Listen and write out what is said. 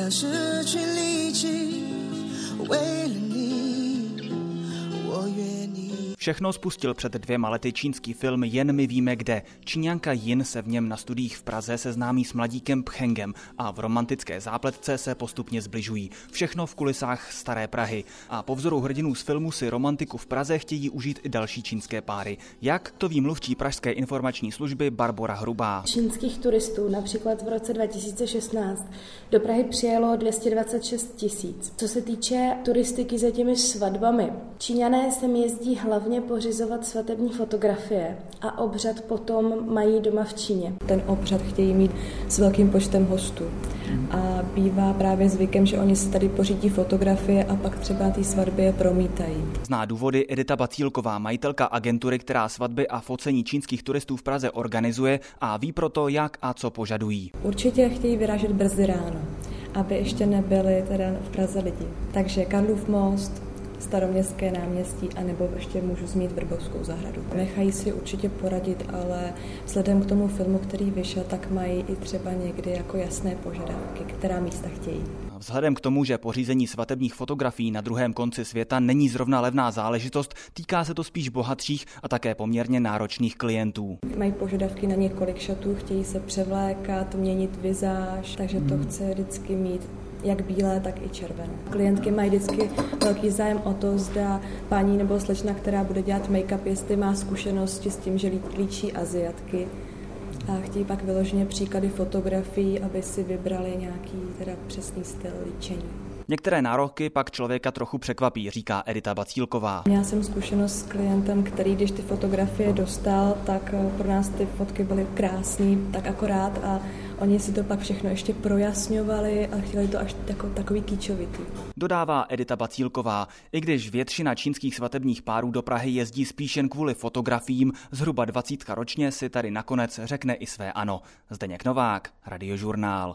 要失去力气，为了你，我愿意。 Všechno spustil před 2 lety čínský film Jen my víme kde. Číňanka Jin se v něm na studiích v Praze seznámí s mladíkem Pchengem a v romantické zápletce se postupně zbližují. Všechno v kulisách staré Prahy. A po vzoru hrdinů z filmu si romantiku v Praze chtějí užít i další čínské páry. Jak, to ví mluvčí pražské informační služby Barbora Hrubá. Čínských turistů například v roce 2016 do Prahy přijelo 226 000. Co se týče turistiky za těmi svatbami, Číňané sem jezdí hlavně pořizovat svatební fotografie a obřad potom mají doma v Číně. Ten obřad chtějí mít s velkým počtem hostů a bývá právě zvykem, že oni si tady pořídí fotografie a pak třeba té svatbě promítají. Zná důvody Edita Bacílková, majitelka agentury, která svatby a focení čínských turistů v Praze organizuje a ví proto, jak a co požadují. Určitě chtějí vyrážet brzy ráno, aby ještě nebyli teda v Praze lidi. Takže Karlův most, Staroměstské náměstí, anebo ještě můžu zmínit Vrbovskou zahradu. Nechají si určitě poradit, ale vzhledem k tomu filmu, který vyšel, tak mají i třeba někdy jako jasné požadavky, která místa chtějí. Vzhledem k tomu, že pořízení svatebních fotografií na druhém konci světa není zrovna levná záležitost, týká se to spíš bohatších a také poměrně náročných klientů. Mají požadavky na několik šatů, chtějí se převlékat, měnit vizáž, takže to chce vždycky mít jak bílé, tak i červené. Klientky mají vždycky velký zájem o to, zda paní nebo slečna, která bude dělat make-up, jestli má zkušenosti s tím, že líčí Aziatky. A chtějí pak vyloženě příklady fotografií, aby si vybrali nějaký teda přesný styl líčení. Některé nároky pak člověka trochu překvapí, říká Edita Bacílková. Měla jsem zkušenost s klientem, který, když ty fotografie dostal, tak pro nás ty fotky byly krásné, tak akorát a oni si to pak všechno ještě projasňovali a chtěli to až takový kýčovitý. Dodává Edita Bacílková. I když většina čínských svatebních párů do Prahy jezdí spíš jen kvůli fotografiím, zhruba 20 ročně si tady nakonec řekne i své ano. Zdeněk Novák, Radiožurnál.